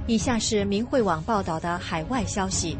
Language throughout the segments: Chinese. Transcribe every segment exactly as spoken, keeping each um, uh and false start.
以下是明慧网报道的海外消息，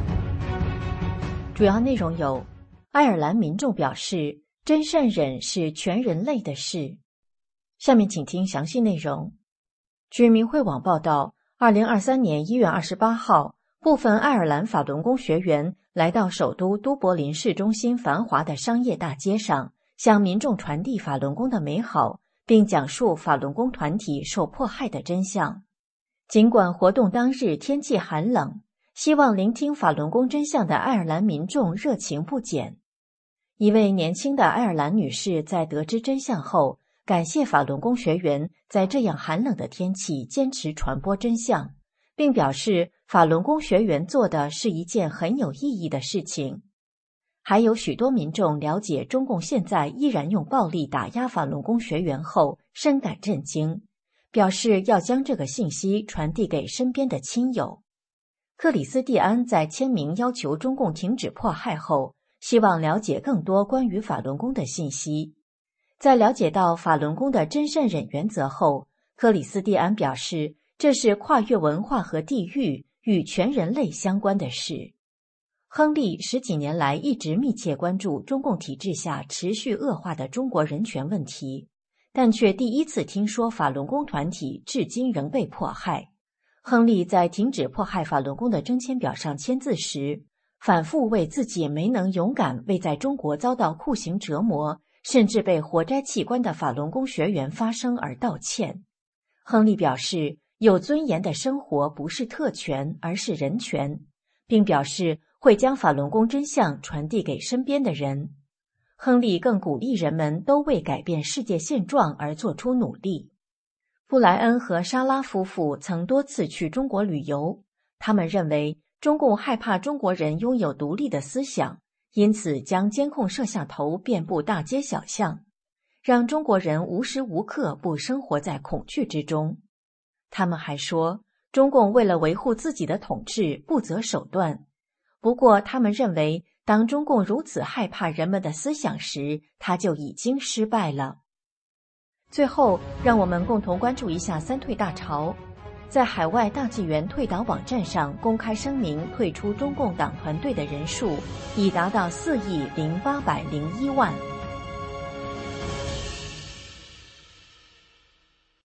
主要内容有：爱尔兰民众表示，真善忍是全人类的事。下面请听详细内容。据明慧网报道，二零二三年一月二十八号，部分爱尔兰法轮功学员来到首都都柏林市中心繁华的商业大街上，向民众传递法轮功的美好，并讲述法轮功团体受迫害的真相。尽管活动当日天气寒冷，希望聆听法轮功真相的爱尔兰民众热情不减。一位年轻的爱尔兰女士在得知真相后，感谢法轮功学员在这样寒冷的天气坚持传播真相，并表示法轮功学员做的是一件很有意义的事情。还有许多民众了解中共现在依然用暴力打压法轮功学员后，深感震惊，表示要将这个信息传递给身边的亲友。克里斯蒂安在签名要求中共停止迫害后，希望了解更多关于法轮功的信息。在了解到法轮功的真善忍原则后，克里斯蒂安表示，这是跨越文化和地域，与全人类相关的事。亨利十几年来一直密切关注中共体制下持续恶化的中国人权问题，但却第一次听说法轮功团体至今仍被迫害。亨利在停止迫害法轮功的征签表上签字时，反复为自己没能勇敢为在中国遭到酷刑折磨，甚至被活摘器官的法轮功学员发声而道歉。亨利表示，有尊严的生活不是特权，而是人权，并表示会将法轮功真相传递给身边的人。亨利更鼓励人们都为改变世界现状而做出努力。布莱恩和莎拉夫妇曾多次去中国旅游，他们认为中共害怕中国人拥有独立的思想，因此将监控摄像头遍布大街小巷，让中国人无时无刻不生活在恐惧之中。他们还说，中共为了维护自己的统治不择手段。不过他们认为，当中共如此害怕人们的思想时，他就已经失败了。最后，让我们共同关注一下三退大潮。在海外大纪元退党网站上公开声明退出中共党团队的人数已达到四亿零八百零一万。